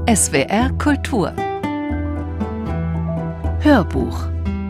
SWR Kultur Hörbuch.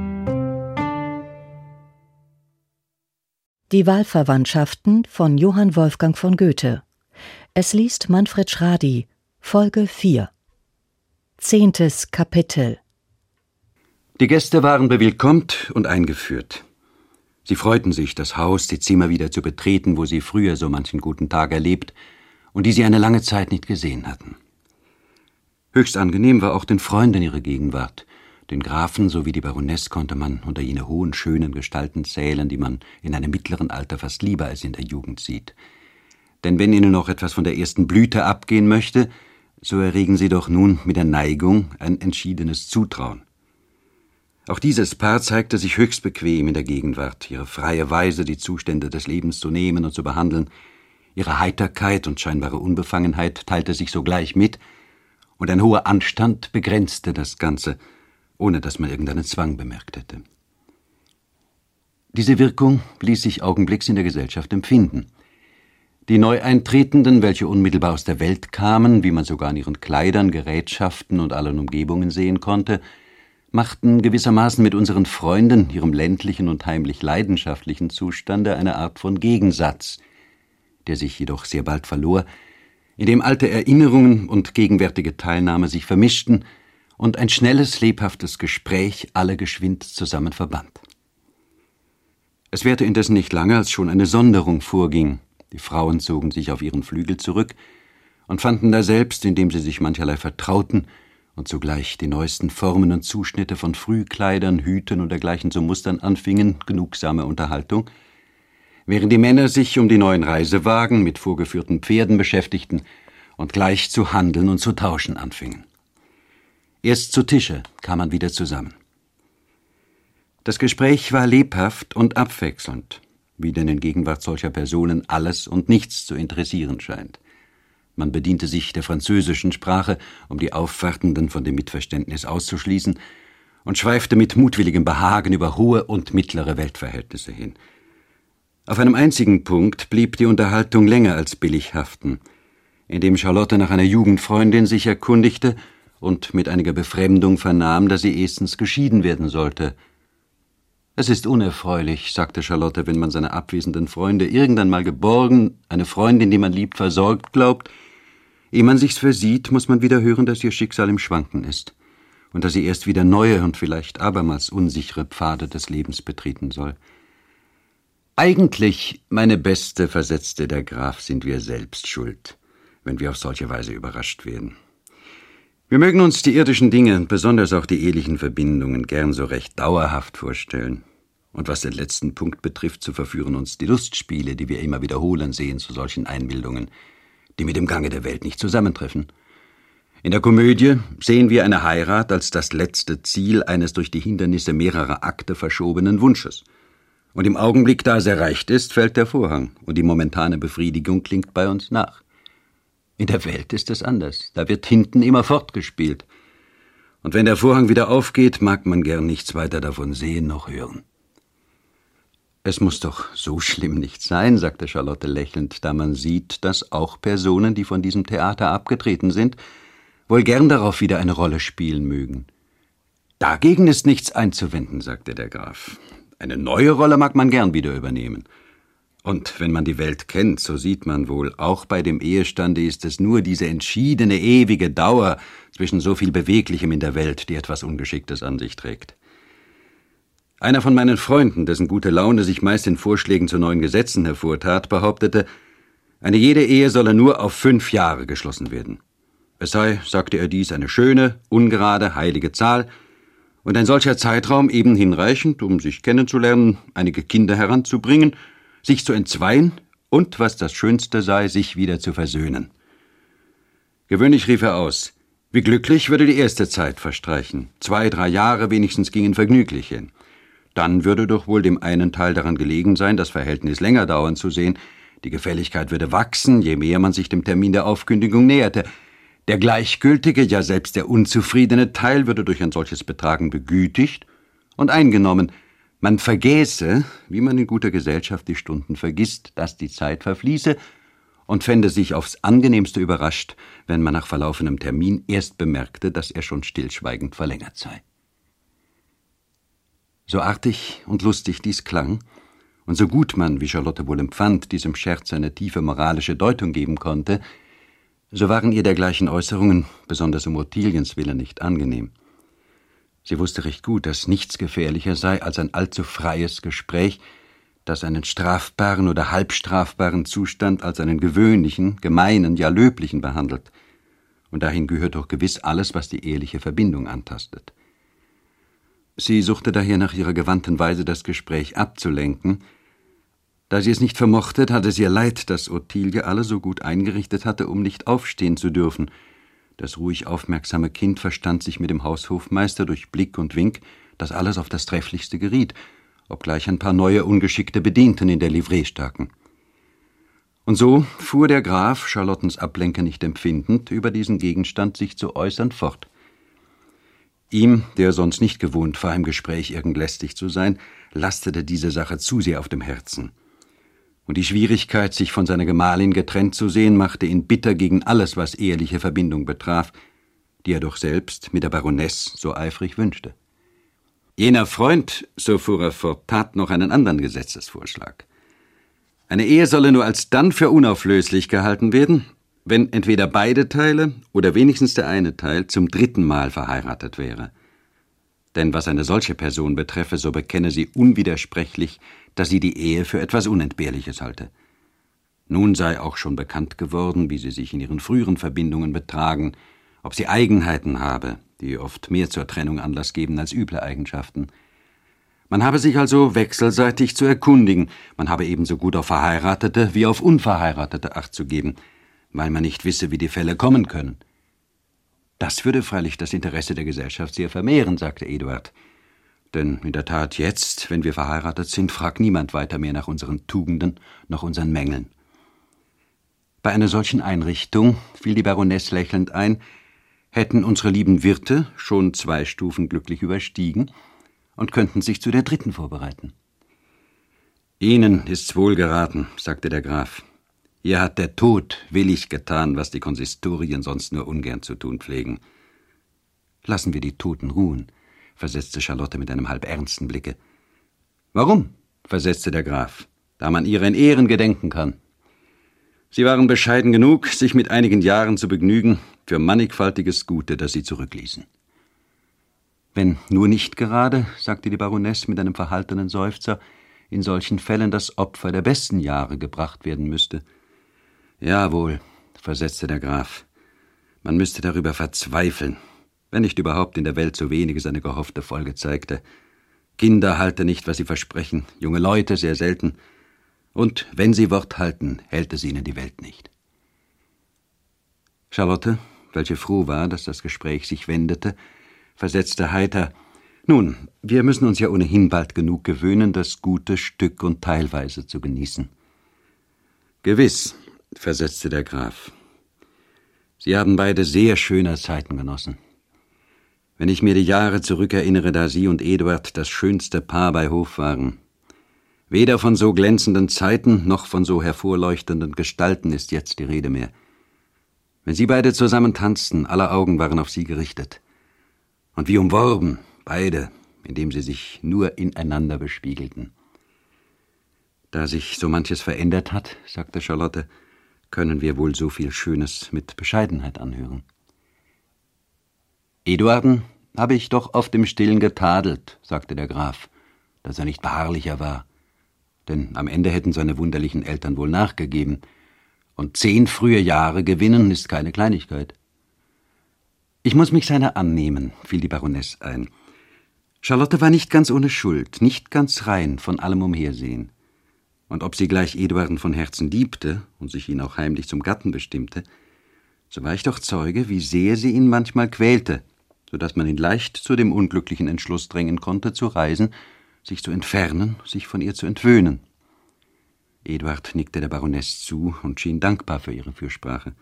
Die Wahlverwandtschaften von Johann Wolfgang von Goethe. Es liest Manfred Schradi, Folge 4. 10. Kapitel. Die Gäste waren bewillkommt und eingeführt. Sie freuten sich, das Haus, die Zimmer wieder zu betreten, wo sie früher so manchen guten Tag erlebt und die sie eine lange Zeit nicht gesehen hatten. Höchst angenehm war auch den Freunden ihre Gegenwart. Den Grafen sowie die Baroness konnte man unter jene hohen, schönen Gestalten zählen, die man in einem mittleren Alter fast lieber als in der Jugend sieht. Denn wenn ihnen noch etwas von der ersten Blüte abgehen möchte, so erregen sie doch nun mit der Neigung ein entschiedenes Zutrauen. Auch dieses Paar zeigte sich höchst bequem in der Gegenwart, ihre freie Weise, die Zustände des Lebens zu nehmen und zu behandeln. Ihre Heiterkeit und scheinbare Unbefangenheit teilte sich sogleich mit, und ein hoher Anstand begrenzte das Ganze, ohne dass man irgendeinen Zwang bemerkt hätte. Diese Wirkung ließ sich augenblicks in der Gesellschaft empfinden. Die Neueintretenden, welche unmittelbar aus der Welt kamen, wie man sogar an ihren Kleidern, Gerätschaften und allen Umgebungen sehen konnte, machten gewissermaßen mit unseren Freunden, ihrem ländlichen und heimlich leidenschaftlichen Zustande, eine Art von Gegensatz, der sich jedoch sehr bald verlor, indem alte Erinnerungen und gegenwärtige Teilnahme sich vermischten und ein schnelles, lebhaftes Gespräch alle geschwind zusammen verband. Es währte indessen nicht lange, als schon eine Sonderung vorging. Die Frauen zogen sich auf ihren Flügel zurück und fanden daselbst, indem sie sich mancherlei vertrauten und zugleich die neuesten Formen und Zuschnitte von Frühkleidern, Hüten und dergleichen zu mustern anfingen, genugsame Unterhaltung, während die Männer sich um die neuen Reisewagen mit vorgeführten Pferden beschäftigten und gleich zu handeln und zu tauschen anfingen. Erst zu Tische kam man wieder zusammen. Das Gespräch war lebhaft und abwechselnd, wie denn in Gegenwart solcher Personen alles und nichts zu interessieren scheint. Man bediente sich der französischen Sprache, um die Aufwartenden von dem Mitverständnis auszuschließen, und schweifte mit mutwilligem Behagen über hohe und mittlere Weltverhältnisse hin. Auf einem einzigen Punkt blieb die Unterhaltung länger als billig haften, indem Charlotte nach einer Jugendfreundin sich erkundigte und mit einiger Befremdung vernahm, dass sie erstens geschieden werden sollte. »Es ist unerfreulich«, sagte Charlotte, »wenn man seine abwesenden Freunde irgendwann mal geborgen, eine Freundin, die man liebt, versorgt glaubt. Ehe man sich's versieht, muss man wieder hören, dass ihr Schicksal im Schwanken ist und dass sie erst wieder neue und vielleicht abermals unsichere Pfade des Lebens betreten soll.« »Eigentlich, meine Beste«, versetzte der Graf, »sind wir selbst schuld, wenn wir auf solche Weise überrascht werden. Wir mögen uns die irdischen Dinge, besonders auch die ehelichen Verbindungen, gern so recht dauerhaft vorstellen. Und was den letzten Punkt betrifft, so verführen uns die Lustspiele, die wir immer wiederholen sehen, zu solchen Einbildungen, die mit dem Gange der Welt nicht zusammentreffen. In der Komödie sehen wir eine Heirat als das letzte Ziel eines durch die Hindernisse mehrerer Akte verschobenen Wunsches. Und im Augenblick, da es erreicht ist, fällt der Vorhang und die momentane Befriedigung klingt bei uns nach. In der Welt ist es anders, da wird hinten immer fortgespielt. Und wenn der Vorhang wieder aufgeht, mag man gern nichts weiter davon sehen noch hören. »Es muss doch so schlimm nicht sein«, sagte Charlotte lächelnd, »da man sieht, dass auch Personen, die von diesem Theater abgetreten sind, wohl gern darauf wieder eine Rolle spielen mögen.« »Dagegen ist nichts einzuwenden«, sagte der Graf. »Eine neue Rolle mag man gern wieder übernehmen. Und wenn man die Welt kennt, so sieht man wohl, auch bei dem Ehestande ist es nur diese entschiedene, ewige Dauer zwischen so viel Beweglichem in der Welt, die etwas Ungeschicktes an sich trägt. Einer von meinen Freunden, dessen gute Laune sich meist in Vorschlägen zu neuen Gesetzen hervortat, behauptete, eine jede Ehe solle nur auf 5 Jahre geschlossen werden. Es sei, sagte er dies, eine schöne, ungerade, heilige Zahl und ein solcher Zeitraum eben hinreichend, um sich kennenzulernen, einige Kinder heranzubringen, sich zu entzweien und, was das Schönste sei, sich wieder zu versöhnen. Gewöhnlich rief er aus, wie glücklich würde die erste Zeit verstreichen, 2, 3 Jahre wenigstens gingen vergnüglich hin. Dann würde doch wohl dem einen Teil daran gelegen sein, das Verhältnis länger dauern zu sehen, die Gefälligkeit würde wachsen, je mehr man sich dem Termin der Aufkündigung näherte. Der gleichgültige, ja selbst der unzufriedene Teil würde durch ein solches Betragen begütigt und eingenommen. Man vergäße, wie man in guter Gesellschaft die Stunden vergisst, dass die Zeit verfließe und fände sich aufs angenehmste überrascht, wenn man nach verlaufenem Termin erst bemerkte, dass er schon stillschweigend verlängert sei. So artig und lustig dies klang, und so gut man, wie Charlotte wohl empfand, diesem Scherz eine tiefe moralische Deutung geben konnte, so waren ihr dergleichen Äußerungen, besonders um Ottiliens Willen, nicht angenehm. Sie wusste recht gut, dass nichts gefährlicher sei als ein allzu freies Gespräch, das einen strafbaren oder halbstrafbaren Zustand als einen gewöhnlichen, gemeinen, ja löblichen behandelt. Und dahin gehört doch gewiss alles, was die eheliche Verbindung antastet. Sie suchte daher nach ihrer gewandten Weise, das Gespräch abzulenken. Da sie es nicht vermochte, tat es ihr leid, dass Ottilie alles so gut eingerichtet hatte, um nicht aufstehen zu dürfen. Das ruhig aufmerksame Kind verstand sich mit dem Haushofmeister durch Blick und Wink, dass alles auf das Trefflichste geriet, obgleich ein paar neue ungeschickte Bedienten in der Livree staken. Und so fuhr der Graf, Charlottens Ablenker nicht empfindend, über diesen Gegenstand sich zu äußern fort. Ihm, der sonst nicht gewohnt war, im Gespräch irgend lästig zu sein, lastete diese Sache zu sehr auf dem Herzen. Und die Schwierigkeit, sich von seiner Gemahlin getrennt zu sehen, machte ihn bitter gegen alles, was eheliche Verbindung betraf, die er doch selbst mit der Baronesse so eifrig wünschte. Jener Freund, so fuhr er fort, tat noch einen anderen Gesetzesvorschlag. Eine Ehe solle nur alsdann für unauflöslich gehalten werden, wenn entweder beide Teile oder wenigstens der eine Teil zum 3. Mal verheiratet wäre. Denn was eine solche Person betreffe, so bekenne sie unwidersprechlich, dass sie die Ehe für etwas Unentbehrliches halte. Nun sei auch schon bekannt geworden, wie sie sich in ihren früheren Verbindungen betragen, ob sie Eigenheiten habe, die oft mehr zur Trennung Anlass geben als üble Eigenschaften. Man habe sich also wechselseitig zu erkundigen, man habe ebenso gut auf Verheiratete wie auf Unverheiratete Acht zu geben, weil man nicht wisse, wie die Fälle kommen können. Das würde freilich das Interesse der Gesellschaft sehr vermehren, sagte Eduard. Denn in der Tat jetzt, wenn wir verheiratet sind, fragt niemand weiter mehr nach unseren Tugenden noch unseren Mängeln. Bei einer solchen Einrichtung, fiel die Baronesse lächelnd ein, hätten unsere lieben Wirte schon 2 Stufen glücklich überstiegen und könnten sich zu der 3. vorbereiten. Ihnen ist's wohl geraten, sagte der Graf. Ihr hat der Tod willig getan, was die Konsistorien sonst nur ungern zu tun pflegen. Lassen wir die Toten ruhen, versetzte Charlotte mit einem halb ernsten Blicke. Warum? Versetzte der Graf, da man ihrer in Ehren gedenken kann. Sie waren bescheiden genug, sich mit einigen Jahren zu begnügen, für mannigfaltiges Gute, das sie zurückließen. Wenn nur nicht gerade, sagte die Baronesse mit einem verhaltenen Seufzer, in solchen Fällen das Opfer der besten Jahre gebracht werden müsste. Jawohl, versetzte der Graf, man müsste darüber verzweifeln, wenn nicht überhaupt in der Welt so weniges eine gehoffte Folge zeigte. Kinder halten nicht, was sie versprechen, junge Leute sehr selten, und wenn sie Wort halten, hält es ihnen die Welt nicht. Charlotte, welche froh war, dass das Gespräch sich wendete, versetzte heiter, »Nun, wir müssen uns ja ohnehin bald genug gewöhnen, das Gute Stück und teilweise zu genießen.« »Gewiss«, versetzte der Graf. »Sie haben beide sehr schöne Zeiten genossen. Wenn ich mir die Jahre zurückerinnere, da Sie und Eduard das schönste Paar bei Hof waren. Weder von so glänzenden Zeiten noch von so hervorleuchtenden Gestalten ist jetzt die Rede mehr. Wenn Sie beide zusammen tanzten, aller Augen waren auf Sie gerichtet. Und wie umworben, beide, indem sie sich nur ineinander bespiegelten. Da sich so manches verändert hat, sagte Charlotte, können wir wohl so viel Schönes mit Bescheidenheit anhören. Eduarden habe ich doch oft im Stillen getadelt, sagte der Graf, dass er nicht beharrlicher war. Denn am Ende hätten seine wunderlichen Eltern wohl nachgegeben. Und 10 frühe Jahre gewinnen ist keine Kleinigkeit. Ich muss mich seiner annehmen, fiel die Baronesse ein. Charlotte war nicht ganz ohne Schuld, nicht ganz rein von allem Umhersehen. Und ob sie gleich Eduarden von Herzen liebte und sich ihn auch heimlich zum Gatten bestimmte, so war ich doch Zeuge, wie sehr sie ihn manchmal quälte, so dass man ihn leicht zu dem unglücklichen Entschluss drängen konnte, zu reisen, sich zu entfernen, sich von ihr zu entwöhnen. Eduard nickte der Baronesse zu und schien dankbar für ihre Fürsprache.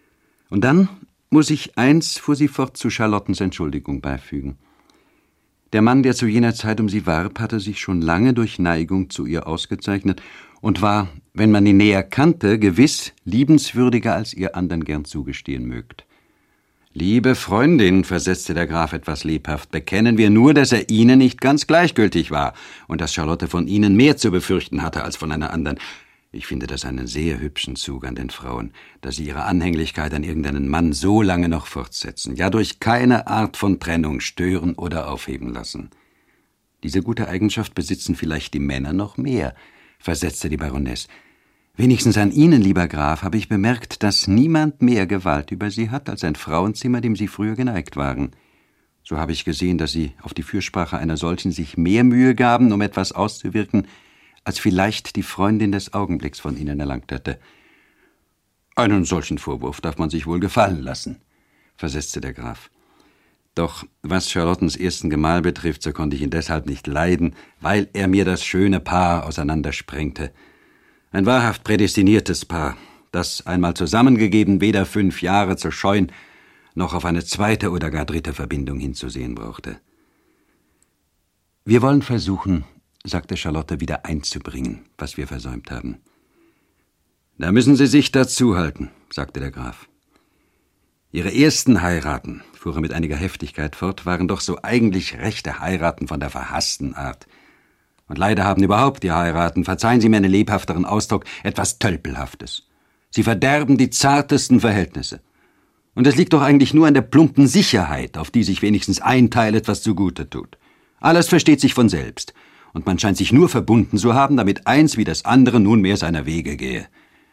Und dann muss ich eins, fuhr sie fort, zu Charlottens Entschuldigung beifügen. Der Mann, der zu jener Zeit um sie warb, hatte sich schon lange durch Neigung zu ihr ausgezeichnet und war, wenn man ihn näher kannte, gewiss liebenswürdiger, als ihr anderen gern zugestehen mögt. »Liebe Freundin«, versetzte der Graf etwas lebhaft, »bekennen wir nur, dass er Ihnen nicht ganz gleichgültig war und dass Charlotte von Ihnen mehr zu befürchten hatte als von einer anderen. Ich finde das einen sehr hübschen Zug an den Frauen, dass sie ihre Anhänglichkeit an irgendeinen Mann so lange noch fortsetzen, ja durch keine Art von Trennung stören oder aufheben lassen.« »Diese gute Eigenschaft besitzen vielleicht die Männer noch mehr«, versetzte die Baronesse. »Wenigstens an Ihnen, lieber Graf, habe ich bemerkt, dass niemand mehr Gewalt über Sie hat als ein Frauenzimmer, dem Sie früher geneigt waren. So habe ich gesehen, dass Sie auf die Fürsprache einer solchen sich mehr Mühe gaben, um etwas auszuwirken, als vielleicht die Freundin des Augenblicks von Ihnen erlangt hätte.« »Einen solchen Vorwurf darf man sich wohl gefallen lassen«, versetzte der Graf. »Doch was Charlottens ersten Gemahl betrifft, so konnte ich ihn deshalb nicht leiden, weil er mir das schöne Paar auseinandersprengte. Ein wahrhaft prädestiniertes Paar, das einmal zusammengegeben weder 5 Jahre zu scheuen, noch auf eine zweite oder gar dritte Verbindung hinzusehen brauchte.« »Wir wollen versuchen«, sagte Charlotte, »wieder einzubringen, was wir versäumt haben.« »Da müssen Sie sich dazu halten«, sagte der Graf. »Ihre ersten Heiraten«, fuhr er mit einiger Heftigkeit fort, »waren doch so eigentlich rechte Heiraten von der verhassten Art. Und leider haben überhaupt die Heiraten, verzeihen Sie mir einen lebhafteren Ausdruck, etwas Tölpelhaftes. Sie verderben die zartesten Verhältnisse. Und es liegt doch eigentlich nur an der plumpen Sicherheit, auf die sich wenigstens ein Teil etwas zugute tut. Alles versteht sich von selbst, und man scheint sich nur verbunden zu haben, damit eins wie das andere nunmehr seiner Wege gehe.«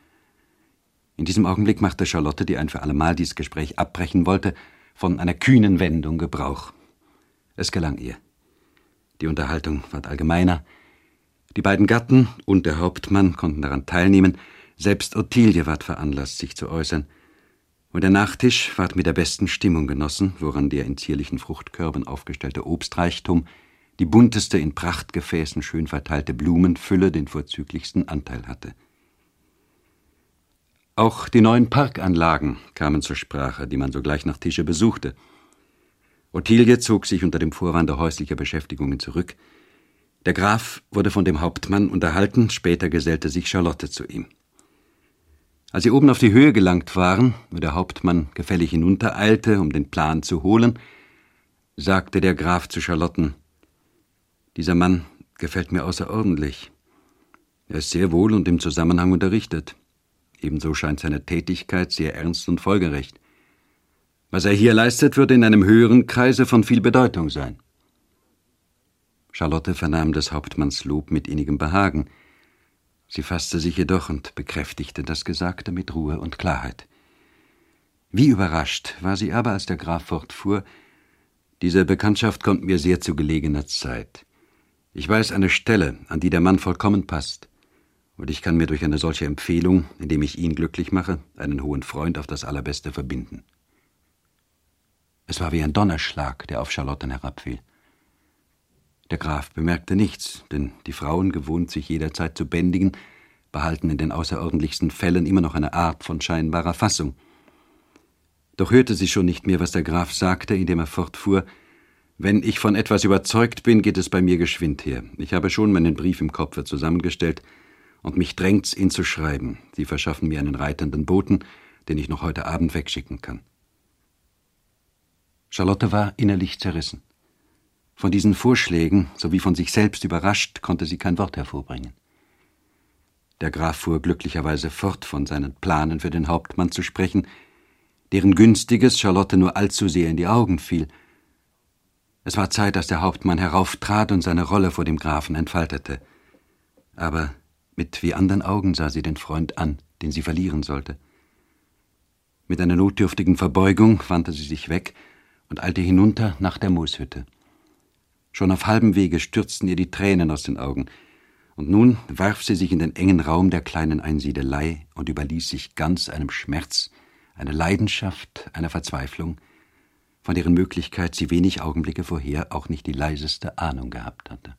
In diesem Augenblick machte Charlotte, die ein für allemal dieses Gespräch abbrechen wollte, von einer kühnen Wendung Gebrauch. Es gelang ihr. Die Unterhaltung ward allgemeiner. Die beiden Gatten und der Hauptmann konnten daran teilnehmen. Selbst Ottilie ward veranlasst, sich zu äußern. Und der Nachtisch ward mit der besten Stimmung genossen, woran der in zierlichen Fruchtkörben aufgestellte Obstreichtum, die bunteste in Prachtgefäßen schön verteilte Blumenfülle den vorzüglichsten Anteil hatte. Auch die neuen Parkanlagen kamen zur Sprache, die man sogleich nach Tische besuchte. Ottilie zog sich unter dem Vorwande häuslicher Beschäftigungen zurück. Der Graf wurde von dem Hauptmann unterhalten, später gesellte sich Charlotte zu ihm. Als sie oben auf die Höhe gelangt waren, wo der Hauptmann gefällig hinuntereilte, um den Plan zu holen, sagte der Graf zu Charlotten: »Dieser Mann gefällt mir außerordentlich. Er ist sehr wohl und im Zusammenhang unterrichtet. Ebenso scheint seine Tätigkeit sehr ernst und folgerecht. Was er hier leistet, wird in einem höheren Kreise von viel Bedeutung sein.« Charlotte vernahm des Hauptmanns Lob mit innigem Behagen. Sie fasste sich jedoch und bekräftigte das Gesagte mit Ruhe und Klarheit. Wie überrascht war sie aber, als der Graf fortfuhr: »Diese Bekanntschaft kommt mir sehr zu gelegener Zeit. Ich weiß eine Stelle, an die der Mann vollkommen passt. Und ich kann mir durch eine solche Empfehlung, indem ich ihn glücklich mache, einen hohen Freund auf das Allerbeste verbinden.« Es war wie ein Donnerschlag, der auf Charlotten herabfiel. Der Graf bemerkte nichts, denn die Frauen, gewohnt sich jederzeit zu bändigen, behalten in den außerordentlichsten Fällen immer noch eine Art von scheinbarer Fassung. Doch hörte sie schon nicht mehr, was der Graf sagte, indem er fortfuhr: »Wenn ich von etwas überzeugt bin, geht es bei mir geschwind her. Ich habe schon meinen Brief im Kopfe zusammengestellt, und mich drängt's, ihn zu schreiben. Sie verschaffen mir einen reitenden Boten, den ich noch heute Abend wegschicken kann.« Charlotte war innerlich zerrissen. Von diesen Vorschlägen, sowie von sich selbst überrascht, konnte sie kein Wort hervorbringen. Der Graf fuhr glücklicherweise fort, von seinen Planen für den Hauptmann zu sprechen, deren Günstiges Charlotte nur allzu sehr in die Augen fiel. Es war Zeit, dass der Hauptmann herauftrat und seine Rolle vor dem Grafen entfaltete. Aber mit wie anderen Augen sah sie den Freund an, den sie verlieren sollte. Mit einer notdürftigen Verbeugung wandte sie sich weg und eilte hinunter nach der Mooshütte. Schon auf halbem Wege stürzten ihr die Tränen aus den Augen, und nun warf sie sich in den engen Raum der kleinen Einsiedelei und überließ sich ganz einem Schmerz, einer Leidenschaft, einer Verzweiflung, von deren Möglichkeit sie wenig Augenblicke vorher auch nicht die leiseste Ahnung gehabt hatte.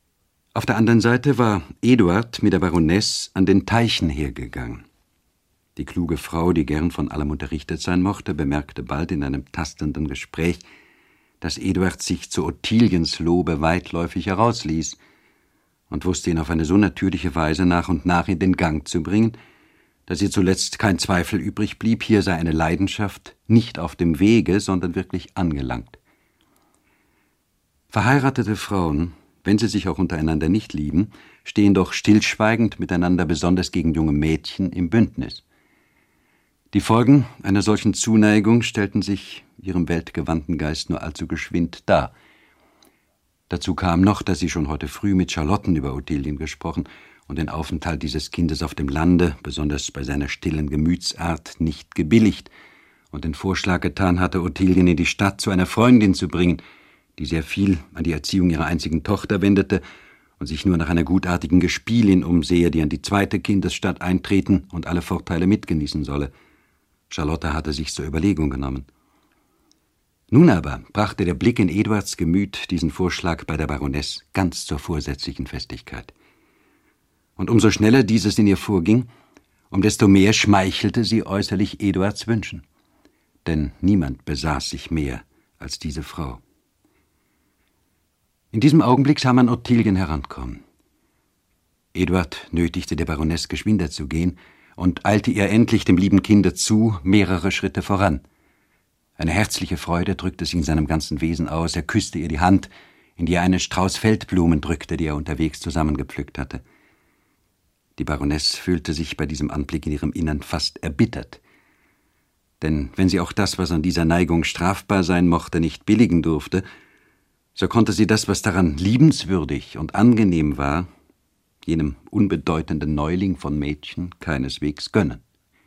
Auf der anderen Seite war Eduard mit der Baronesse an den Teichen hergegangen. Die kluge Frau, die gern von allem unterrichtet sein mochte, bemerkte bald in einem tastenden Gespräch, dass Eduard sich zu Ottiliens Lobe weitläufig herausließ und wusste ihn auf eine so natürliche Weise nach und nach in den Gang zu bringen, dass ihr zuletzt kein Zweifel übrig blieb, hier sei eine Leidenschaft nicht auf dem Wege, sondern wirklich angelangt. Verheiratete Frauen, wenn sie sich auch untereinander nicht lieben, stehen doch stillschweigend miteinander besonders gegen junge Mädchen im Bündnis. Die Folgen einer solchen Zuneigung stellten sich ihrem weltgewandten Geist nur allzu geschwind dar. Dazu kam noch, dass sie schon heute früh mit Charlotten über Ottilien gesprochen und den Aufenthalt dieses Kindes auf dem Lande, besonders bei seiner stillen Gemütsart, nicht gebilligt und den Vorschlag getan hatte, Ottilien in die Stadt zu einer Freundin zu bringen, die sehr viel an die Erziehung ihrer einzigen Tochter wendete und sich nur nach einer gutartigen Gespielin umsehe, die an die zweite Kindesstadt eintreten und alle Vorteile mitgenießen solle. Charlotte hatte sich zur Überlegung genommen. Nun aber brachte der Blick in Eduards Gemüt diesen Vorschlag bei der Baronesse ganz zur vorsätzlichen Festigkeit. Und umso schneller dieses in ihr vorging, um desto mehr schmeichelte sie äußerlich Eduards Wünschen. Denn niemand besaß sich mehr als diese Frau. In diesem Augenblick sah man Ottilien herankommen. Eduard nötigte der Baronesse, geschwinder zu gehen, und eilte ihr endlich dem lieben Kinde zu, mehrere Schritte voran. Eine herzliche Freude drückte sie in seinem ganzen Wesen aus. Er küsste ihr die Hand, in die er einen Strauß Feldblumen drückte, die er unterwegs zusammengepflückt hatte. Die Baronesse fühlte sich bei diesem Anblick in ihrem Innern fast erbittert. Denn wenn sie auch das, was an dieser Neigung strafbar sein mochte, nicht billigen durfte, so konnte sie das, was daran liebenswürdig und angenehm war, jenem unbedeutenden Neuling von Mädchen keineswegs gönnen.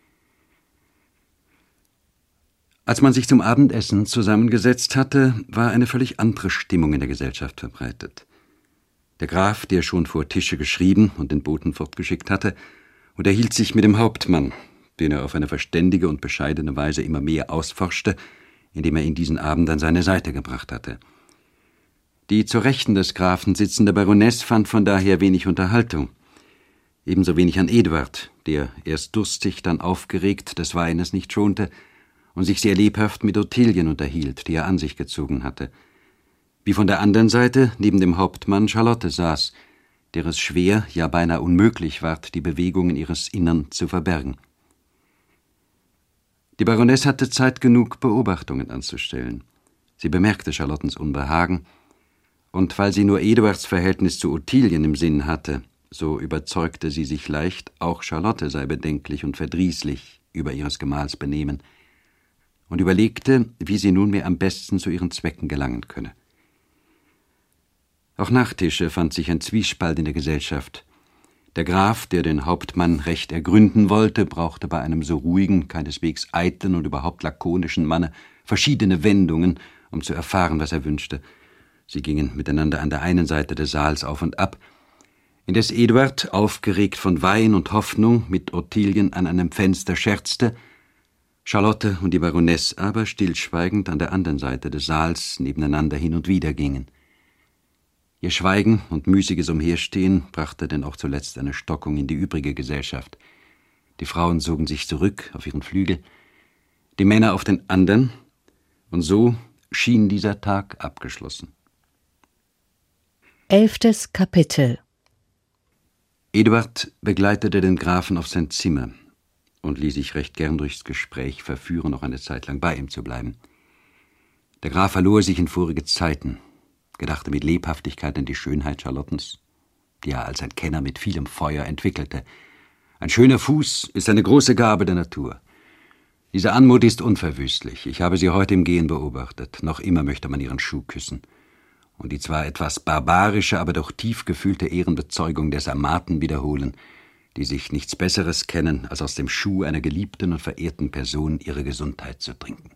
Als man sich zum Abendessen zusammengesetzt hatte, war eine völlig andere Stimmung in der Gesellschaft verbreitet. Der Graf, der schon vor Tische geschrieben und den Boten fortgeschickt hatte, unterhielt sich mit dem Hauptmann, den er auf eine verständige und bescheidene Weise immer mehr ausforschte, indem er ihn diesen Abend an seine Seite gebracht hatte. Die zur Rechten des Grafen sitzende Baronesse fand von daher wenig Unterhaltung. Ebenso wenig an Eduard, der erst durstig, dann aufgeregt des Weines nicht schonte und sich sehr lebhaft mit Ottilien unterhielt, die er an sich gezogen hatte. Wie von der anderen Seite neben dem Hauptmann Charlotte saß, der es schwer, ja beinahe unmöglich ward, die Bewegungen ihres Innern zu verbergen. Die Baronesse hatte Zeit genug, Beobachtungen anzustellen. Sie bemerkte Charlottens Unbehagen, und weil sie nur Eduards Verhältnis zu Ottilien im Sinn hatte, so überzeugte sie sich leicht, auch Charlotte sei bedenklich und verdrießlich über ihres Gemahls Benehmen, und überlegte, wie sie nunmehr am besten zu ihren Zwecken gelangen könne. Auch nach Tische fand sich ein Zwiespalt in der Gesellschaft. Der Graf, der den Hauptmann recht ergründen wollte, brauchte bei einem so ruhigen, keineswegs eitlen und überhaupt lakonischen Manne verschiedene Wendungen, um zu erfahren, was er wünschte. Sie gingen miteinander an der einen Seite des Saals auf und ab, indes Eduard, aufgeregt von Wein und Hoffnung, mit Ottilien an einem Fenster scherzte, Charlotte und die Baronesse aber stillschweigend an der anderen Seite des Saals nebeneinander hin und wider gingen. Ihr Schweigen und müßiges Umherstehen brachte denn auch zuletzt eine Stockung in die übrige Gesellschaft. Die Frauen zogen sich zurück auf ihren Flügel, die Männer auf den anderen, und so schien dieser Tag abgeschlossen. 11. Kapitel. Eduard begleitete den Grafen auf sein Zimmer und ließ sich recht gern durchs Gespräch verführen, noch eine Zeit lang bei ihm zu bleiben. Der Graf verlor sich in vorige Zeiten, gedachte mit Lebhaftigkeit an die Schönheit Charlottens, die er als ein Kenner mit vielem Feuer entwickelte. Ein schöner Fuß ist eine große Gabe der Natur. Diese Anmut ist unverwüstlich. Ich habe sie heute im Gehen beobachtet. Noch immer möchte man ihren Schuh küssen. Und die zwar etwas barbarische, aber doch tief gefühlte Ehrenbezeugung der Sarmaten wiederholen, die sich nichts Besseres kennen, als aus dem Schuh einer geliebten und verehrten Person ihre Gesundheit zu trinken.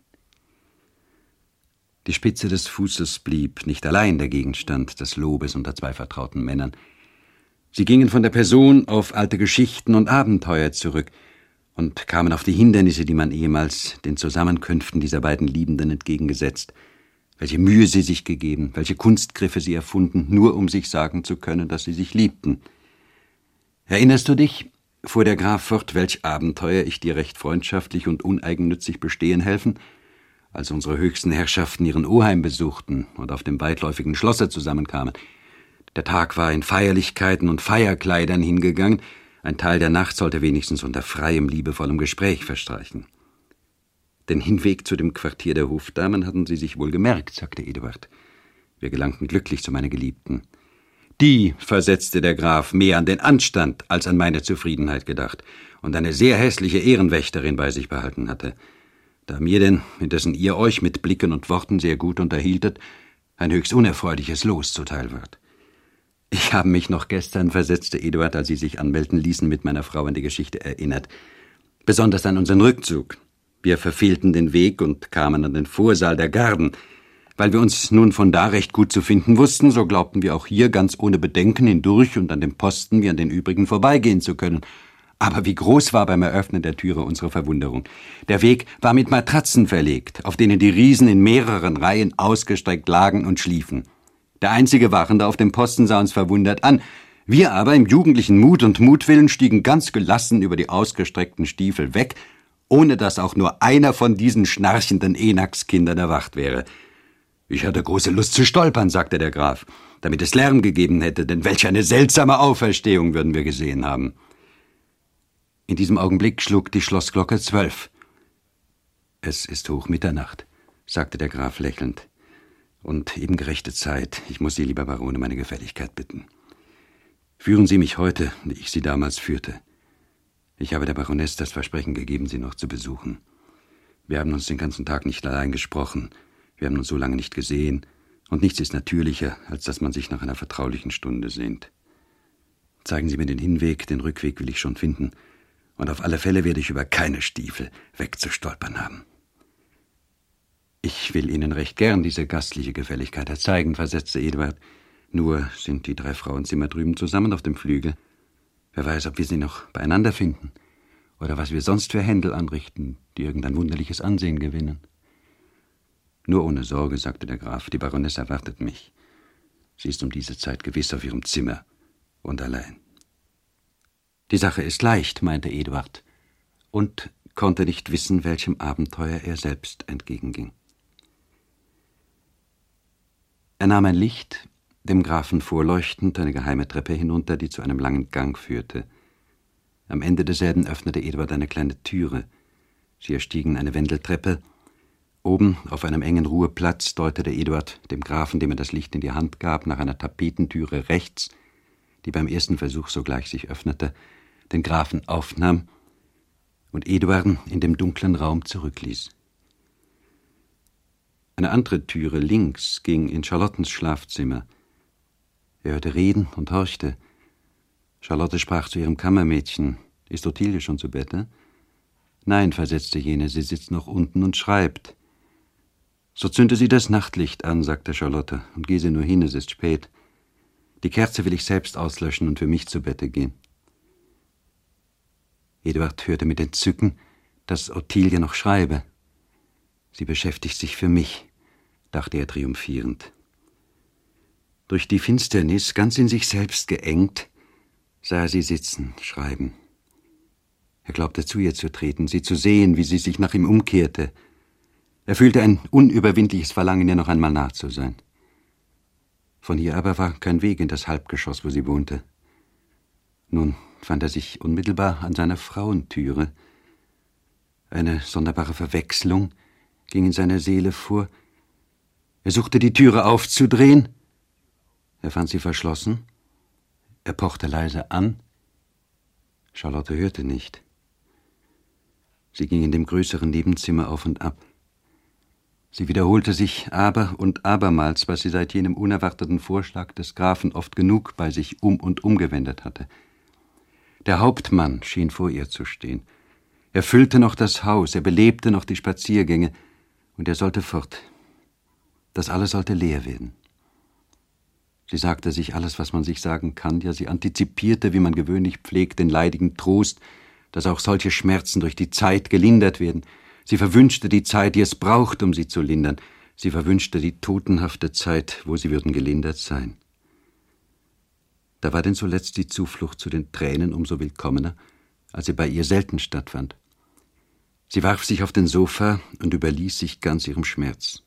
Die Spitze des Fußes blieb nicht allein der Gegenstand des Lobes unter zwei vertrauten Männern. Sie gingen von der Person auf alte Geschichten und Abenteuer zurück und kamen auf die Hindernisse, die man ehemals den Zusammenkünften dieser beiden Liebenden entgegengesetzt, welche Mühe sie sich gegeben, welche Kunstgriffe sie erfunden, nur um sich sagen zu können, dass sie sich liebten. Erinnerst du dich, fuhr der Graf fort, welch Abenteuer ich dir recht freundschaftlich und uneigennützig bestehen helfen, als unsere höchsten Herrschaften ihren Oheim besuchten und auf dem weitläufigen Schlosse zusammenkamen. Der Tag war in Feierlichkeiten und Feierkleidern hingegangen, ein Teil der Nacht sollte wenigstens unter freiem, liebevollem Gespräch verstreichen. Den Hinweg zu dem Quartier der Hofdamen hatten sie sich wohl gemerkt, sagte Eduard. Wir gelangten glücklich zu meiner Geliebten. Die, versetzte der Graf, mehr an den Anstand als an meine Zufriedenheit gedacht und eine sehr hässliche Ehrenwächterin bei sich behalten hatte. Da mir denn, indessen ihr euch mit Blicken und Worten sehr gut unterhieltet, ein höchst unerfreuliches Los zuteil wird. Ich habe mich noch gestern, versetzte Eduard, als sie sich anmelden ließen, mit meiner Frau an die Geschichte erinnert. Besonders an unseren Rückzug. Wir verfehlten den Weg und kamen an den Vorsaal der Garden. Weil wir uns nun von da recht gut zu finden wussten, so glaubten wir auch hier ganz ohne Bedenken hindurch und an dem Posten wie an den übrigen vorbeigehen zu können. Aber wie groß war beim Eröffnen der Türe unsere Verwunderung. Der Weg war mit Matratzen verlegt, auf denen die Riesen in mehreren Reihen ausgestreckt lagen und schliefen. Der einzige Wachende auf dem Posten sah uns verwundert an. Wir aber im jugendlichen Mut und Mutwillen stiegen ganz gelassen über die ausgestreckten Stiefel weg, ohne dass auch nur einer von diesen schnarchenden Enakskindern erwacht wäre. Ich hatte große Lust zu stolpern, sagte der Graf, damit es Lärm gegeben hätte, denn welch eine seltsame Auferstehung würden wir gesehen haben. In diesem Augenblick schlug die Schlossglocke 12. Es ist hoch Mitternacht, sagte der Graf lächelnd. Und eben gerechte Zeit. Ich muss Sie, lieber Baron, um eine Gefälligkeit bitten. Führen Sie mich heute, wie ich Sie damals führte. Ich habe der Baroness das Versprechen gegeben, Sie noch zu besuchen. Wir haben uns den ganzen Tag nicht allein gesprochen. Wir haben uns so lange nicht gesehen. Und nichts ist natürlicher, als dass man sich nach einer vertraulichen Stunde sehnt. Zeigen Sie mir den Hinweg, den Rückweg will ich schon finden. Und auf alle Fälle werde ich über keine Stiefel wegzustolpern haben. Ich will Ihnen recht gern diese gastliche Gefälligkeit erzeigen, versetzte Eduard. Nur sind die 3 Frauenzimmer drüben zusammen auf dem Flügel. Wer weiß, ob wir sie noch beieinander finden oder was wir sonst für Händel anrichten, die irgendein wunderliches Ansehen gewinnen. Nur ohne Sorge, sagte der Graf, die Baronesse erwartet mich. Sie ist um diese Zeit gewiss auf ihrem Zimmer und allein. Die Sache ist leicht, meinte Eduard, und konnte nicht wissen, welchem Abenteuer er selbst entgegenging. Er nahm ein Licht, dem Grafen vorleuchtend, eine geheime Treppe hinunter, die zu einem langen Gang führte. Am Ende desselben öffnete Eduard eine kleine Türe. Sie erstiegen eine Wendeltreppe. Oben, auf einem engen Ruheplatz, deutete Eduard dem Grafen, dem er das Licht in die Hand gab, nach einer Tapetentüre rechts, die beim ersten Versuch sogleich sich öffnete, den Grafen aufnahm und Eduarden in dem dunklen Raum zurückließ. Eine andere Türe links ging in Charlottens Schlafzimmer. Er hörte reden und horchte. Charlotte sprach zu ihrem Kammermädchen. »Ist Ottilie schon zu Bette?« »Nein«, versetzte jene, »sie sitzt noch unten und schreibt.« »So zünde sie das Nachtlicht an«, sagte Charlotte, »und geh sie nur hin, es ist spät. Die Kerze will ich selbst auslöschen und für mich zu Bette gehen.« Eduard hörte mit Entzücken, dass Ottilie noch schreibe. »Sie beschäftigt sich für mich«, dachte er triumphierend. Durch die Finsternis, ganz in sich selbst geengt, sah er sie sitzen, schreiben. Er glaubte, zu ihr zu treten, sie zu sehen, wie sie sich nach ihm umkehrte. Er fühlte ein unüberwindliches Verlangen, ihr noch einmal nah zu sein. Von hier aber war kein Weg in das Halbgeschoss, wo sie wohnte. Nun fand er sich unmittelbar an seiner Frauentüre. Eine sonderbare Verwechslung ging in seiner Seele vor. Er suchte, die Türe aufzudrehen. Er fand sie verschlossen. Er pochte leise an. Charlotte hörte nicht. Sie ging in dem größeren Nebenzimmer auf und ab. Sie wiederholte sich aber und abermals, was sie seit jenem unerwarteten Vorschlag des Grafen oft genug bei sich um und umgewendet hatte. Der Hauptmann schien vor ihr zu stehen. Er füllte noch das Haus, er belebte noch die Spaziergänge, und er sollte fort. Das alles sollte leer werden. Sie sagte sich alles, was man sich sagen kann, ja, sie antizipierte, wie man gewöhnlich pflegt, den leidigen Trost, dass auch solche Schmerzen durch die Zeit gelindert werden. Sie verwünschte die Zeit, die es braucht, um sie zu lindern. Sie verwünschte die totenhafte Zeit, wo sie würden gelindert sein. Da war denn zuletzt die Zuflucht zu den Tränen umso willkommener, als sie bei ihr selten stattfand. Sie warf sich auf den Sofa und überließ sich ganz ihrem Schmerz.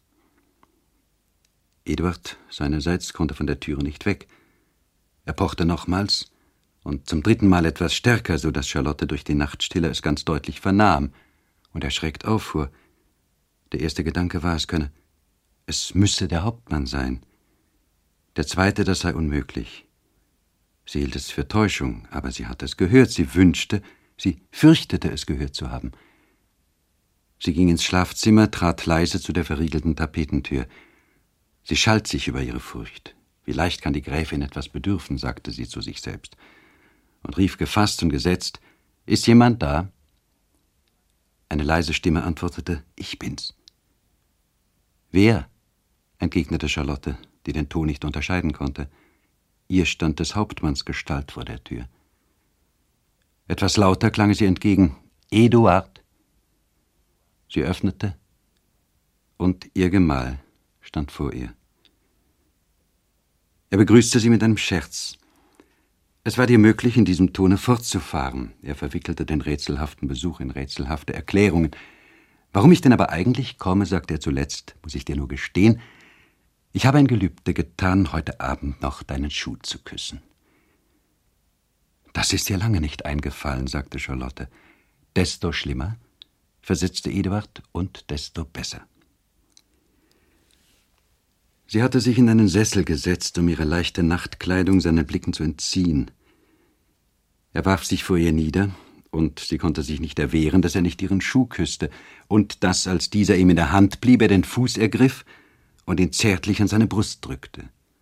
Eduard seinerseits konnte von der Türe nicht weg. Er pochte nochmals und zum 3. Mal etwas stärker, so dass Charlotte durch die Nachtstille es ganz deutlich vernahm und erschreckt auffuhr. Der erste Gedanke war, es müsse der Hauptmann sein. Der zweite, das sei unmöglich. Sie hielt es für Täuschung, aber sie hatte es gehört, sie fürchtete es gehört zu haben. Sie ging ins Schlafzimmer, trat leise zu der verriegelten Tapetentür. Sie schalt sich über ihre Furcht. Wie leicht kann die Gräfin etwas bedürfen, sagte sie zu sich selbst. Und rief gefasst und gesetzt, »Ist jemand da?« Eine leise Stimme antwortete, »Ich bin's.« »Wer?« entgegnete Charlotte, die den Ton nicht unterscheiden konnte. Ihr stand des Hauptmanns Gestalt vor der Tür. Etwas lauter klang es ihr entgegen, »Eduard!« Sie öffnete, und ihr Gemahl stand vor ihr. Er begrüßte sie mit einem Scherz. Es war dir möglich, in diesem Tone fortzufahren. Er verwickelte den rätselhaften Besuch in rätselhafte Erklärungen. »Warum ich denn aber eigentlich komme«, sagte er zuletzt, »muss ich dir nur gestehen, ich habe ein Gelübde getan, heute Abend noch deinen Schuh zu küssen.« »Das ist dir lange nicht eingefallen«, sagte Charlotte. »Desto schlimmer«, versetzte Eduard, »und desto besser.« Sie hatte sich in einen Sessel gesetzt, um ihre leichte Nachtkleidung seinen Blicken zu entziehen. Er warf sich vor ihr nieder, und sie konnte sich nicht erwehren, dass er nicht ihren Schuh küsste, und dass, als dieser ihm in der Hand blieb, er den Fuß ergriff und ihn zärtlich an seine Brust drückte.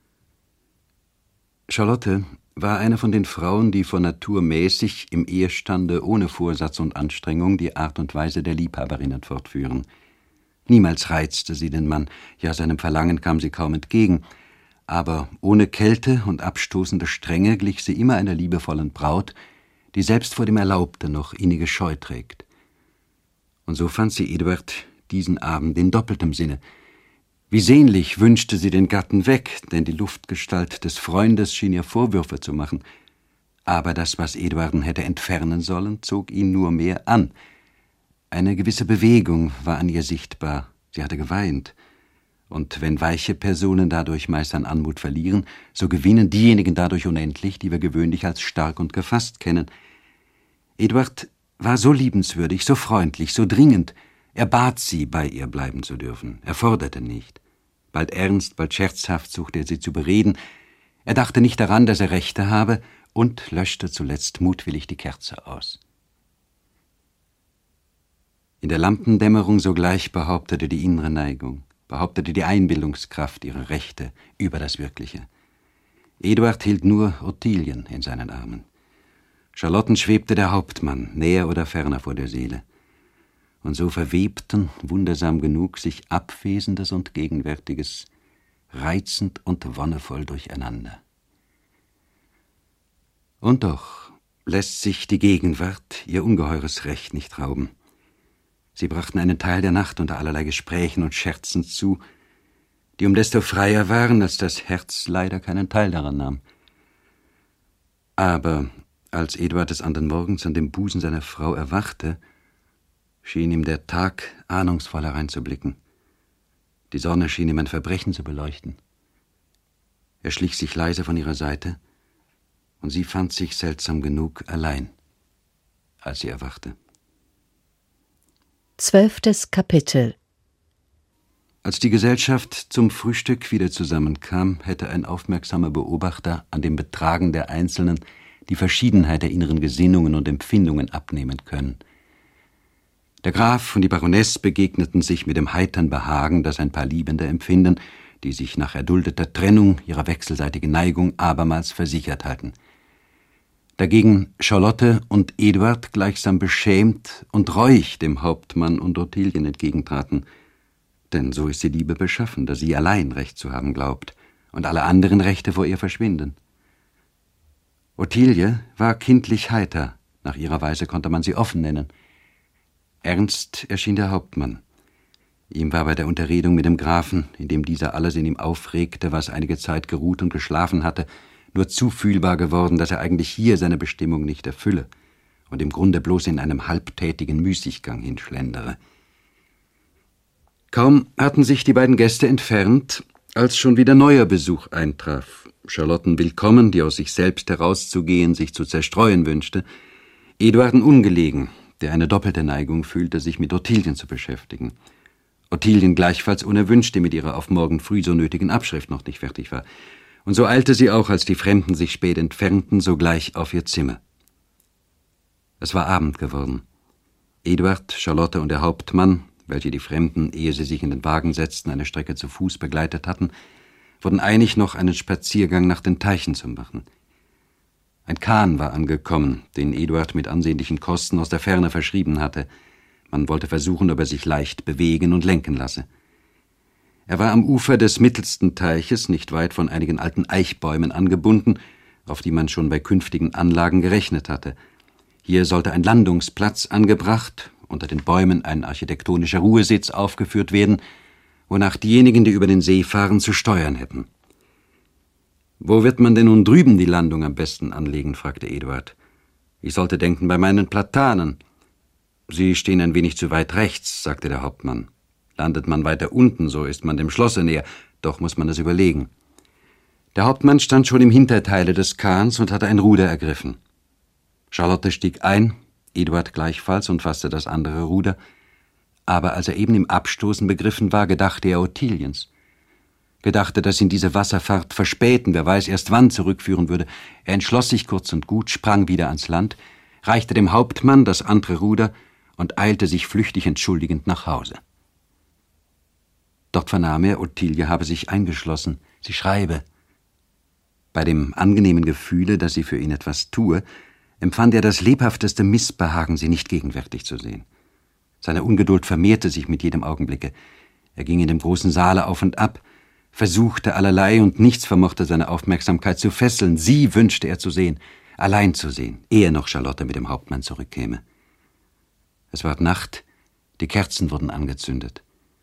Charlotte war eine von den Frauen, die von Natur mäßig im Ehestande ohne Vorsatz und Anstrengung die Art und Weise der Liebhaberinnen fortführen. Niemals reizte sie den Mann, ja, seinem Verlangen kam sie kaum entgegen, aber ohne Kälte und abstoßende Strenge glich sie immer einer liebevollen Braut, die selbst vor dem Erlaubten noch innige Scheu trägt. Und so fand sie Eduard diesen Abend in doppeltem Sinne. Wie sehnlich wünschte sie den Gatten weg, denn die Luftgestalt des Freundes schien ihr Vorwürfe zu machen. Aber das, was Eduarden hätte entfernen sollen, zog ihn nur mehr an. Eine gewisse Bewegung war an ihr sichtbar, sie hatte geweint. Und wenn weiche Personen dadurch meist an Anmut verlieren, so gewinnen diejenigen dadurch unendlich, die wir gewöhnlich als stark und gefasst kennen. Eduard war so liebenswürdig, so freundlich, so dringend. Er bat sie, bei ihr bleiben zu dürfen. Er forderte nicht. Bald ernst, bald scherzhaft suchte er sie zu bereden. Er dachte nicht daran, dass er Rechte habe, und löschte zuletzt mutwillig die Kerze aus. In der Lampendämmerung sogleich behauptete die innere Neigung, behauptete die Einbildungskraft ihre Rechte über das Wirkliche. Eduard hielt nur Ottilien in seinen Armen. Charlotten schwebte der Hauptmann, näher oder ferner vor der Seele. Und so verwebten, wundersam genug, sich Abwesendes und Gegenwärtiges, reizend und wonnevoll durcheinander. Und doch lässt sich die Gegenwart ihr ungeheures Recht nicht rauben. Sie brachten einen Teil der Nacht unter allerlei Gesprächen und Scherzen zu, die um desto freier waren, als das Herz leider keinen Teil daran nahm. Aber als Eduard des anderen Morgens an dem Busen seiner Frau erwachte, schien ihm der Tag ahnungsvoll hereinzublicken. Die Sonne schien ihm ein Verbrechen zu beleuchten. Er schlich sich leise von ihrer Seite, und sie fand sich seltsam genug allein, als sie erwachte. 12. Kapitel. Als die Gesellschaft zum Frühstück wieder zusammenkam, hätte ein aufmerksamer Beobachter an dem Betragen der Einzelnen die Verschiedenheit der inneren Gesinnungen und Empfindungen abnehmen können. Der Graf und die Baronesse begegneten sich mit dem heitern Behagen, das ein paar Liebende empfinden, die sich nach erduldeter Trennung ihrer wechselseitigen Neigung abermals versichert halten. Dagegen Charlotte und Eduard gleichsam beschämt und reuig dem Hauptmann und Ottilien entgegentraten. Denn so ist die Liebe beschaffen, dass sie allein Recht zu haben glaubt und alle anderen Rechte vor ihr verschwinden. Ottilie war kindlich heiter, nach ihrer Weise konnte man sie offen nennen. Ernst erschien der Hauptmann. Ihm war bei der Unterredung mit dem Grafen, indem dieser alles in ihm aufregte, was einige Zeit geruht und geschlafen hatte, nur zu fühlbar geworden, dass er eigentlich hier seine Bestimmung nicht erfülle und im Grunde bloß in einem halbtätigen Müßiggang hinschlendere. Kaum hatten sich die beiden Gäste entfernt, als schon wieder neuer Besuch eintraf. Charlotten willkommen, die aus sich selbst herauszugehen, sich zu zerstreuen wünschte, Eduarden ungelegen, der eine doppelte Neigung fühlte, sich mit Ottilien zu beschäftigen. Ottilien gleichfalls unerwünscht, die mit ihrer auf morgen früh so nötigen Abschrift noch nicht fertig war. Und so eilte sie auch, als die Fremden sich spät entfernten, sogleich auf ihr Zimmer. Es war Abend geworden. Eduard, Charlotte und der Hauptmann, welche die Fremden, ehe sie sich in den Wagen setzten, eine Strecke zu Fuß begleitet hatten, wurden einig, noch einen Spaziergang nach den Teichen zu machen. Ein Kahn war angekommen, den Eduard mit ansehnlichen Kosten aus der Ferne verschrieben hatte. Man wollte versuchen, ob er sich leicht bewegen und lenken lasse. Er war am Ufer des mittelsten Teiches, nicht weit von einigen alten Eichbäumen angebunden, auf die man schon bei künftigen Anlagen gerechnet hatte. Hier sollte ein Landungsplatz angebracht, unter den Bäumen ein architektonischer Ruhesitz aufgeführt werden, wonach diejenigen, die über den See fahren, zu steuern hätten. »Wo wird man denn nun drüben die Landung am besten anlegen?« fragte Eduard. »Ich sollte denken, bei meinen Platanen.« »Sie stehen ein wenig zu weit rechts«, sagte der Hauptmann. »Landet man weiter unten, so ist man dem Schlosse näher, doch muss man es überlegen.« Der Hauptmann stand schon im Hinterteile des Kahns und hatte ein Ruder ergriffen. Charlotte stieg ein, Eduard gleichfalls, und fasste das andere Ruder. Aber als er eben im Abstoßen begriffen war, gedachte er Ottiliens. Gedachte, dass ihn diese Wasserfahrt verspäten, wer weiß erst wann, zurückführen würde. Er entschloss sich kurz und gut, sprang wieder ans Land, reichte dem Hauptmann das andere Ruder und eilte sich flüchtig entschuldigend nach Hause. Dort vernahm er, Ottilie habe sich eingeschlossen, sie schreibe. Bei dem angenehmen Gefühle, dass sie für ihn etwas tue, empfand er das lebhafteste Missbehagen, sie nicht gegenwärtig zu sehen. Seine Ungeduld vermehrte sich mit jedem Augenblicke. Er ging in dem großen Saale auf und ab, versuchte allerlei, und nichts vermochte seine Aufmerksamkeit zu fesseln. Sie wünschte er zu sehen, allein zu sehen, ehe noch Charlotte mit dem Hauptmann zurückkäme. Es ward Nacht, die Kerzen wurden angezündet.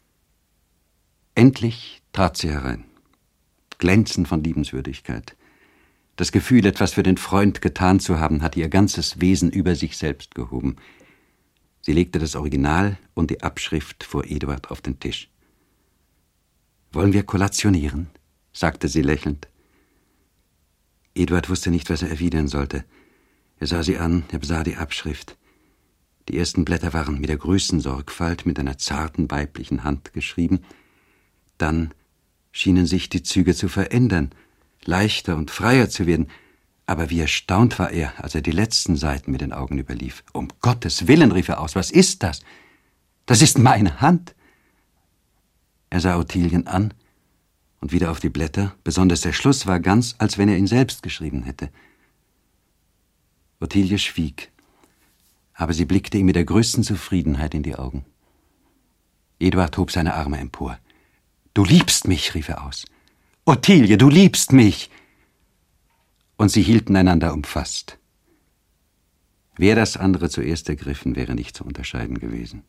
Endlich trat sie herein, glänzend von Liebenswürdigkeit. Das Gefühl, etwas für den Freund getan zu haben, hatte ihr ganzes Wesen über sich selbst gehoben. Sie legte das Original und die Abschrift vor Eduard auf den Tisch. »Wollen wir kollationieren?« sagte sie lächelnd. Eduard wusste nicht, was er erwidern sollte. Er sah sie an, er besah die Abschrift. Die ersten Blätter waren mit der größten Sorgfalt mit einer zarten weiblichen Hand geschrieben. Dann schienen sich die Züge zu verändern, leichter und freier zu werden. Aber wie erstaunt war er, als er die letzten Seiten mit den Augen überlief. »Um Gottes Willen«, rief er aus, »was ist das? Das ist meine Hand!« Er sah Ottilien an und wieder auf die Blätter. Besonders der Schluss war ganz, als wenn er ihn selbst geschrieben hätte. Ottilie schwieg, aber sie blickte ihm mit der größten Zufriedenheit in die Augen. Eduard hob seine Arme empor. »Du liebst mich«, rief er aus. »Ottilie, du liebst mich!« Und sie hielten einander umfasst. Wer das andere zuerst ergriffen, wäre nicht zu unterscheiden gewesen.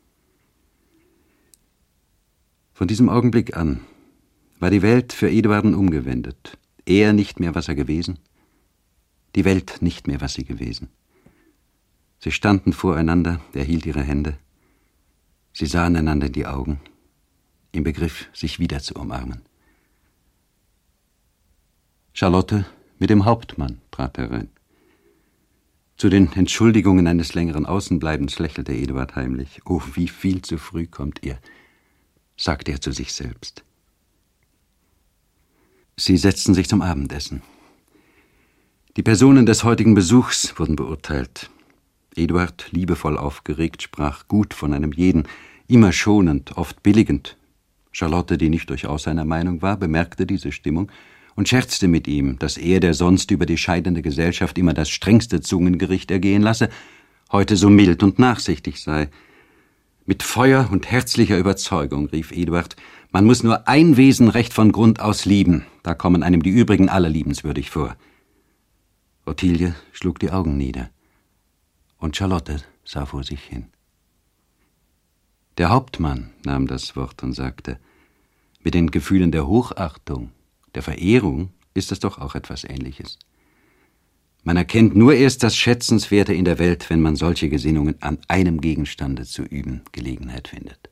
Von diesem Augenblick an war die Welt für Eduarden umgewendet. Er nicht mehr, was er gewesen, die Welt nicht mehr, was sie gewesen. Sie standen voreinander, er hielt ihre Hände. Sie sahen einander in die Augen, im Begriff, sich wieder zu umarmen. Charlotte mit dem Hauptmann trat herein. Zu den Entschuldigungen eines längeren Außenbleibens lächelte Eduard heimlich. »Oh, wie viel zu früh kommt ihr«, sagte er zu sich selbst. Sie setzten sich zum Abendessen. Die Personen des heutigen Besuchs wurden beurteilt. Eduard, liebevoll aufgeregt, sprach gut von einem jeden, immer schonend, oft billigend. Charlotte, die nicht durchaus seiner Meinung war, bemerkte diese Stimmung und scherzte mit ihm, dass er, der sonst über die scheidende Gesellschaft immer das strengste Zungengericht ergehen lasse, heute so mild und nachsichtig sei. Mit Feuer und herzlicher Überzeugung rief Eduard, man muss nur ein Wesen recht von Grund aus lieben, da kommen einem die übrigen alle liebenswürdig vor. Ottilie schlug die Augen nieder, und Charlotte sah vor sich hin. Der Hauptmann nahm das Wort und sagte, mit den Gefühlen der Hochachtung, der Verehrung ist es doch auch etwas Ähnliches. Man erkennt nur erst das Schätzenswerte in der Welt, wenn man solche Gesinnungen an einem Gegenstande zu üben Gelegenheit findet.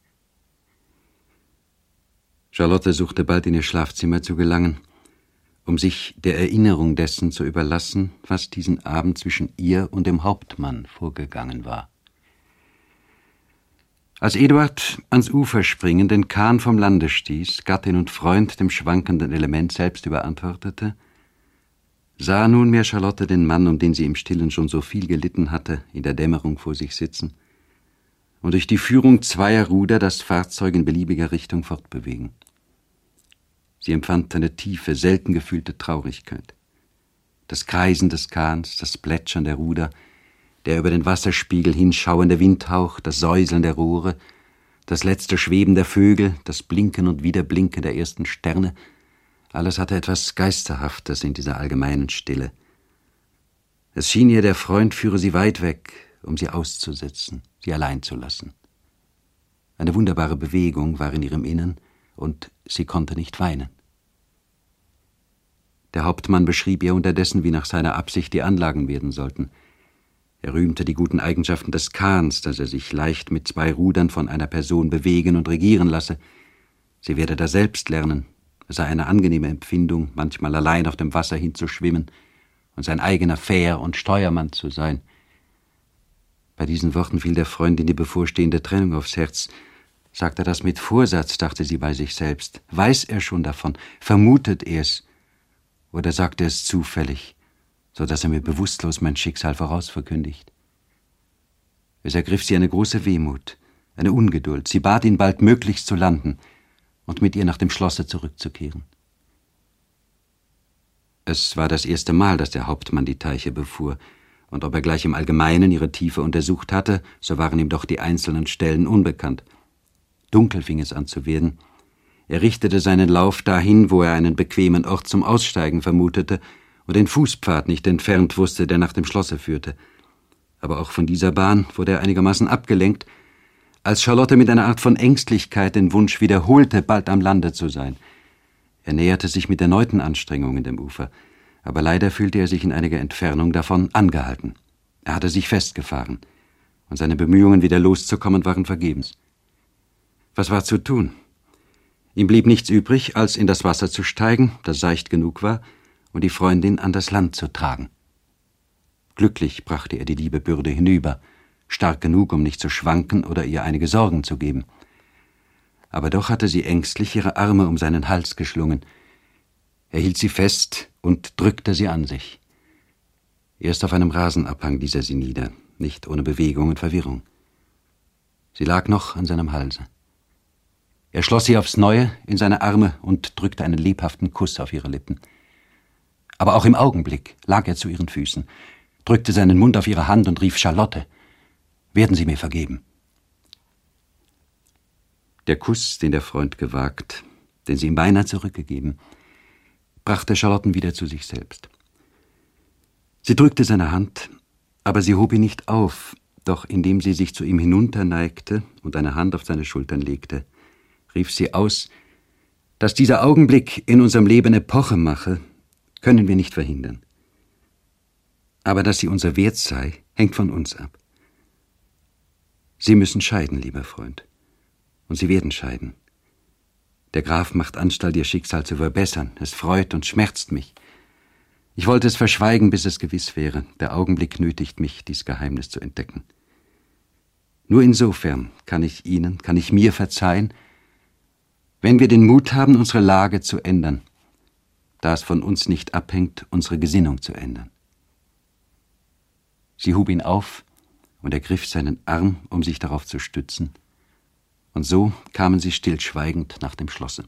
Charlotte suchte bald in ihr Schlafzimmer zu gelangen, um sich der Erinnerung dessen zu überlassen, was diesen Abend zwischen ihr und dem Hauptmann vorgegangen war. Als Eduard ans Ufer springend den Kahn vom Lande stieß, Gattin und Freund dem schwankenden Element selbst überantwortete, sah nunmehr Charlotte den Mann, um den sie im Stillen schon so viel gelitten hatte, in der Dämmerung vor sich sitzen und durch die Führung zweier Ruder das Fahrzeug in beliebiger Richtung fortbewegen. Sie empfand eine tiefe, selten gefühlte Traurigkeit. Das Kreisen des Kahns, das Plätschern der Ruder, der über den Wasserspiegel hinschauende Windhauch, das Säuseln der Rohre, das letzte Schweben der Vögel, das Blinken und Wiederblinken der ersten Sterne, alles hatte etwas Geisterhaftes in dieser allgemeinen Stille. Es schien ihr, der Freund führe sie weit weg, um sie auszusetzen, sie allein zu lassen. Eine wunderbare Bewegung war in ihrem Innern, und sie konnte nicht weinen. Der Hauptmann beschrieb ihr unterdessen, wie nach seiner Absicht die Anlagen werden sollten. Er rühmte die guten Eigenschaften des Kahns, dass er sich leicht mit 2 Rudern von einer Person bewegen und regieren lasse. Sie werde da selbst lernen. Es sei eine angenehme Empfindung, manchmal allein auf dem Wasser hinzuschwimmen und sein eigener Fähr und Steuermann zu sein. Bei diesen Worten fiel der Freund in die bevorstehende Trennung aufs Herz. Sagt er das mit Vorsatz, dachte sie bei sich selbst. Weiß er schon davon? Vermutet er es? Oder sagt er es zufällig, so dass er mir bewusstlos mein Schicksal vorausverkündigt? Es ergriff sie eine große Wehmut, eine Ungeduld. Sie bat ihn, baldmöglichst zu landen und mit ihr nach dem Schlosse zurückzukehren. Es war das erste Mal, dass der Hauptmann die Teiche befuhr, und ob er gleich im Allgemeinen ihre Tiefe untersucht hatte, so waren ihm doch die einzelnen Stellen unbekannt. Dunkel fing es an zu werden. Er richtete seinen Lauf dahin, wo er einen bequemen Ort zum Aussteigen vermutete und den Fußpfad nicht entfernt wusste, der nach dem Schlosse führte. Aber auch von dieser Bahn wurde er einigermaßen abgelenkt, als Charlotte mit einer Art von Ängstlichkeit den Wunsch wiederholte, bald am Lande zu sein. Er näherte sich mit erneuten Anstrengungen dem Ufer, aber leider fühlte er sich in einiger Entfernung davon angehalten. Er hatte sich festgefahren, und seine Bemühungen, wieder loszukommen, waren vergebens. Was war zu tun? Ihm blieb nichts übrig, als in das Wasser zu steigen, das seicht genug war, und die Freundin an das Land zu tragen. Glücklich brachte er die liebe Bürde hinüber, stark genug, um nicht zu schwanken oder ihr einige Sorgen zu geben. Aber doch hatte sie ängstlich ihre Arme um seinen Hals geschlungen. Er hielt sie fest und drückte sie an sich. Erst auf einem Rasenabhang ließ er sie nieder, nicht ohne Bewegung und Verwirrung. Sie lag noch an seinem Halse. Er schloss sie aufs Neue in seine Arme und drückte einen lebhaften Kuss auf ihre Lippen. Aber auch im Augenblick lag er zu ihren Füßen, drückte seinen Mund auf ihre Hand und rief: »Charlotte, werden Sie mir vergeben?« Der Kuss, den der Freund gewagt, den sie ihm beinahe zurückgegeben, brachte Charlotten wieder zu sich selbst. Sie drückte seine Hand, aber sie hob ihn nicht auf, doch indem sie sich zu ihm hinunterneigte und eine Hand auf seine Schultern legte, rief sie aus: Dass dieser Augenblick in unserem Leben Epoche mache, können wir nicht verhindern. Aber dass sie unser Wert sei, hängt von uns ab. Sie müssen scheiden, lieber Freund, und Sie werden scheiden. Der Graf macht Anstalt, Ihr Schicksal zu verbessern. Es freut und schmerzt mich. Ich wollte es verschweigen, bis es gewiss wäre. Der Augenblick nötigt mich, dies Geheimnis zu entdecken. Nur insofern kann ich mir verzeihen, wenn wir den Mut haben, unsere Lage zu ändern, da es von uns nicht abhängt, unsere Gesinnung zu ändern. Sie hub ihn auf und ergriff seinen Arm, um sich darauf zu stützen, und so kamen sie stillschweigend nach dem Schlosse.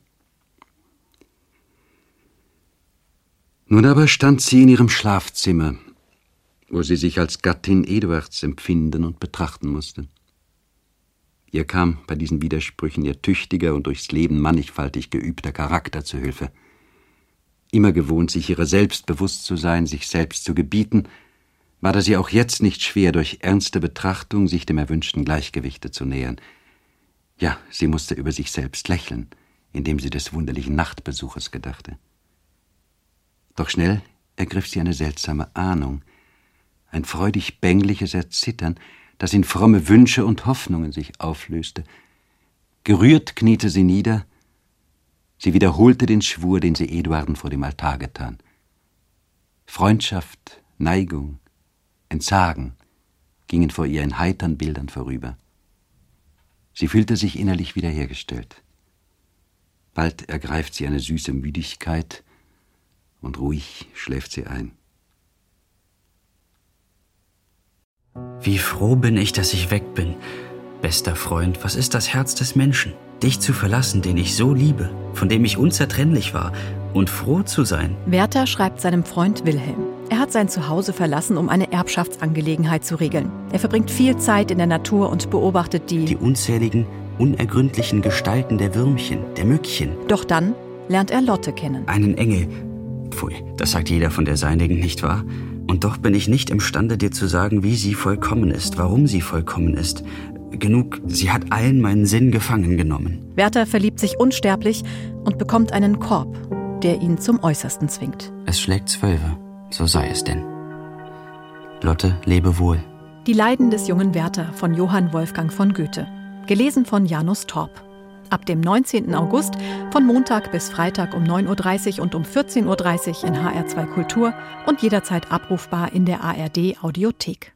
Nun aber stand sie in ihrem Schlafzimmer, wo sie sich als Gattin Eduards empfinden und betrachten musste. Ihr kam bei diesen Widersprüchen ihr tüchtiger und durchs Leben mannigfaltig geübter Charakter zu Hilfe. Immer gewohnt, sich ihrer selbst bewusst zu sein, sich selbst zu gebieten, war das ihr auch jetzt nicht schwer, durch ernste Betrachtung sich dem erwünschten Gleichgewichte zu nähern. Ja, sie musste über sich selbst lächeln, indem sie des wunderlichen Nachtbesuches gedachte. Doch schnell ergriff sie eine seltsame Ahnung, ein freudig bängliches Erzittern, das in fromme Wünsche und Hoffnungen sich auflöste. Gerührt kniete sie nieder. Sie wiederholte den Schwur, den sie Eduarden vor dem Altar getan. Freundschaft, Neigung, Entsagen gingen vor ihr in heitern Bildern vorüber. Sie fühlte sich innerlich wiederhergestellt. Bald ergreift sie eine süße Müdigkeit und ruhig schläft sie ein. Wie froh bin ich, dass ich weg bin. Bester Freund, was ist das Herz des Menschen? Dich zu verlassen, den ich so liebe, von dem ich unzertrennlich war, und froh zu sein. Werther schreibt seinem Freund Wilhelm. Er hat sein Zuhause verlassen, um eine Erbschaftsangelegenheit zu regeln. Er verbringt viel Zeit in der Natur und beobachtet die unzähligen, unergründlichen Gestalten der Würmchen, der Mückchen. Doch dann lernt er Lotte kennen. Einen Engel. Pfui, das sagt jeder von der seinigen, nicht wahr? Und doch bin ich nicht imstande, dir zu sagen, wie sie vollkommen ist, warum sie vollkommen ist. Genug, sie hat allen meinen Sinn gefangen genommen. Werther verliebt sich unsterblich und bekommt einen Korb, der ihn zum Äußersten zwingt. Es schlägt 12, so sei es denn. Lotte, lebe wohl. Die Leiden des jungen Werther von Johann Wolfgang von Goethe. Gelesen von Janus Torp. Ab dem 19. August von Montag bis Freitag um 9.30 Uhr und um 14.30 Uhr in HR2 Kultur und jederzeit abrufbar in der ARD Audiothek.